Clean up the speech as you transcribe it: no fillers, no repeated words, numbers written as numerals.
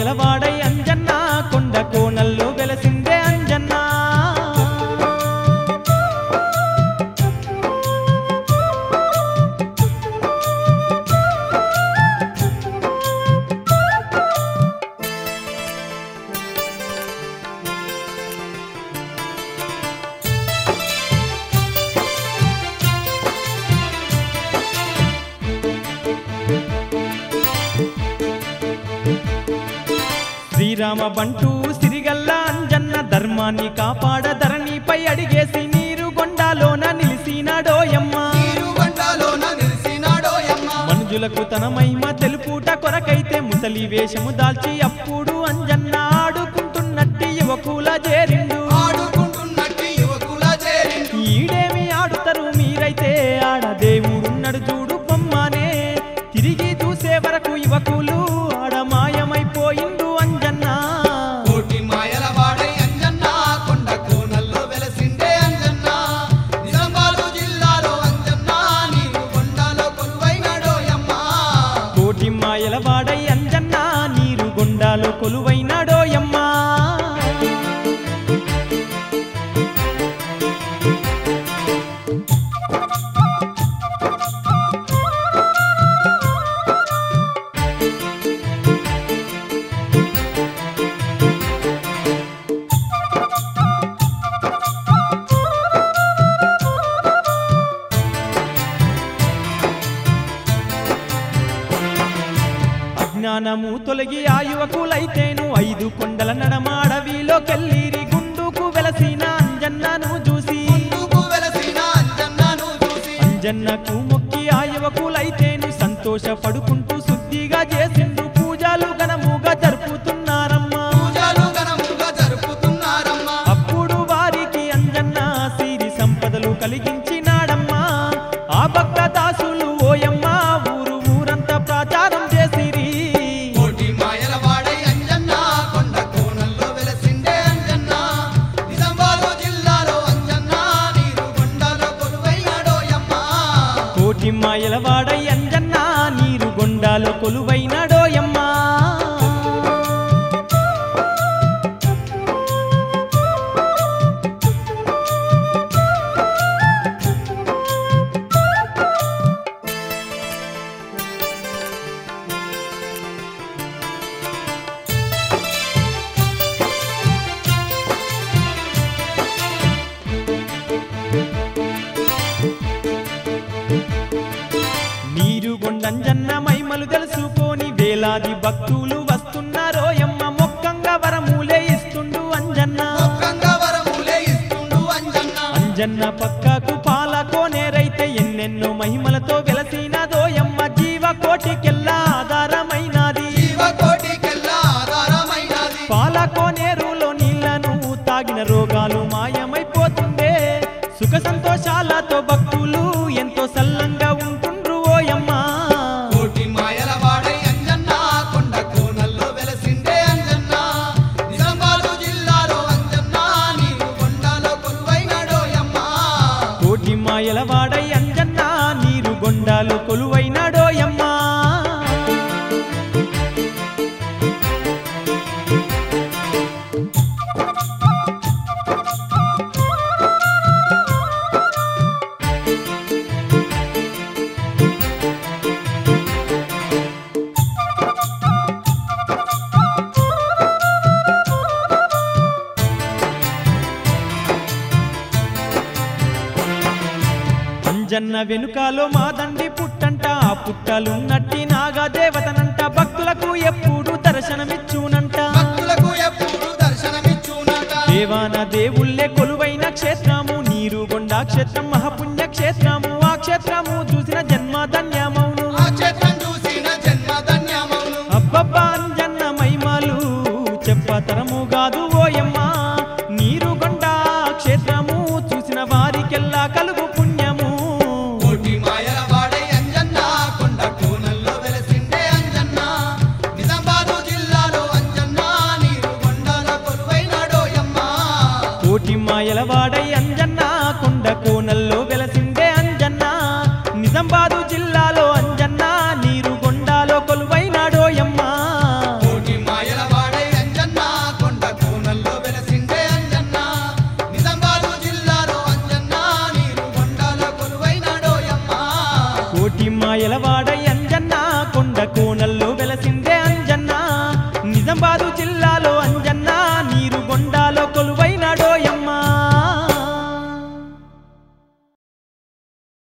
మాయలవాడై అంజన్న కొండ కోనల్లో వెలసిందే అంజన్న శ్రీరామ బంటూ సిరిగల్ల అంజన్న ధర్మాన్ని కాపాడ ధరణిపై అడిగేసి నీరు గొండాలోన నిలిసినాడోయమ్మ మనుజులకు తన మహిమ తెలుపుట కొరకైతే ముసలి వేషము దాల్చి అప్పుడు అంజన్న ఆడుకుంటున్నట్టి యువకుల చేరిండు ఈడేమి ఆడుతారు మీరైతే ఆడ దేవుడున్నడు చూడు పొమ్మానే తిరిగి చూసే వరకు యువకులు ఆడ మాయమైపోయిండు అంజన్న కోటి మాయలవాడై అంజన్న కొండ కోనల్లో వెలసిందే అంజన్న నిజామాబాదు జిల్లాలో అంజన్న నీరు కొండలో కొలువైనాడోయమ్మ కోటి మాయలవాడై అంజన్న నీరు గొండాలో కొలువైనాడోయమ్మ అజ్ఞానము తొలగి ఆ యువకులైతేను 5 కొండల నడమాడవిలోకెళ్ళిరి గుండుకు వెలసిన అంజన్నను చూసి అంజన్నకు మొక్కి ఆ యువకులైతేను సంతోషపడుకుంటూ శుద్ధిగా చేసిండు పూజలు ఘనముగా జరుపుతున్నారమ్మా అప్పుడు వారికి అంజన్న సిరి సంపదలు కలిగించినాడమ్మా ఆ భక్త దాసులు ఓయమ్మ ఊరు ఊరంతా ప్రచారం చేసిరి కోటి మాయలవాడై అంజన్న కొండ కోనల్లో వెలసిందే అంజన్న నిజామాబాదు జిల్లాలో అంజన్న నీరు కొండలో కొలువైనాడోయమ్మ కోటి మాయలవాడై అంజన్న నీరు గొండాలో కొలువైనాడోయమ్మ నీరు గొండంజన్న మహిమలు తెలుసుకొని వేలాది భక్తులు వస్తున్నారోయమ్మ మొక్కంగా వరములే ఇస్తుండు అంజన్న అంజన్న పక్కకు పాలకోనేరైతే ఎన్నెన్నో మహిమలతో వెలసినదోయమ్మ జీవ కోటికెల్లా ఆధారమైనది పాలకోనేరులో నీళ్లను తాగిన రోగాలు మాయమైపోతుండే సుఖ సంతోషాలతో భక్తులు ఎంతో సల్లంగా ఉంటుండ్రు ఓయమ్మ కోటి మాయలవాడై అంజన్న కొండ కోనల్లో వెలసిందే అంజన్న నిజామాబాదు జిల్లాలో అంజన్న నీరు కొండలో కొలువైనాడోయమ్మ కోటి మాయలవాడై అంజన్న నీరు గొండాలో కొలువైనాడోయమ్మ అంజన్న వెనుకాలో మాదండి పుట్టంట ఆ పుట్టలున్నట్టి నాగదేవతనంట భక్తులకు ఎప్పుడు దర్శనమిచ్చునంట దేవాన దేవుళ్ళే కొలువైన క్షేత్రము నీరు గొండ క్షేత్రం మహాపుణ్య క్షేత్రము ఆ క్షేత్రము చూసిన జన్మ ధన్యమౌను అబ్బబ్బా అంజన్న మహిమలు చెప్పతరము కాదు ఓయమ్మ నీరు గొండ క్షేత్రము చూసిన వారికెల్లా కలుగు పుణ్యము కోటి మాయలవాడై అంజన్న కొండ కోనల్లో వెలసిందే అంజన్న నిజామాబాదు జిల్లాలో అంజన్న నీరు కొండలో కొలువైనాడోయమ్మ కోటి మాయలవాడై అంజన్న కొండ కోనల్లో వెలసిందే అంజన్న నిజామాబాదు జిల్లాలో అంజన్న నీరు గొండాలో కొలువైనాడోయమ్మ కోటి మాయలవాడై కోనల్లో వెలసిందే అంజన్న నిజామాబాదు జిల్లాలో అంజన్న నీరు గొండాలో కొలువ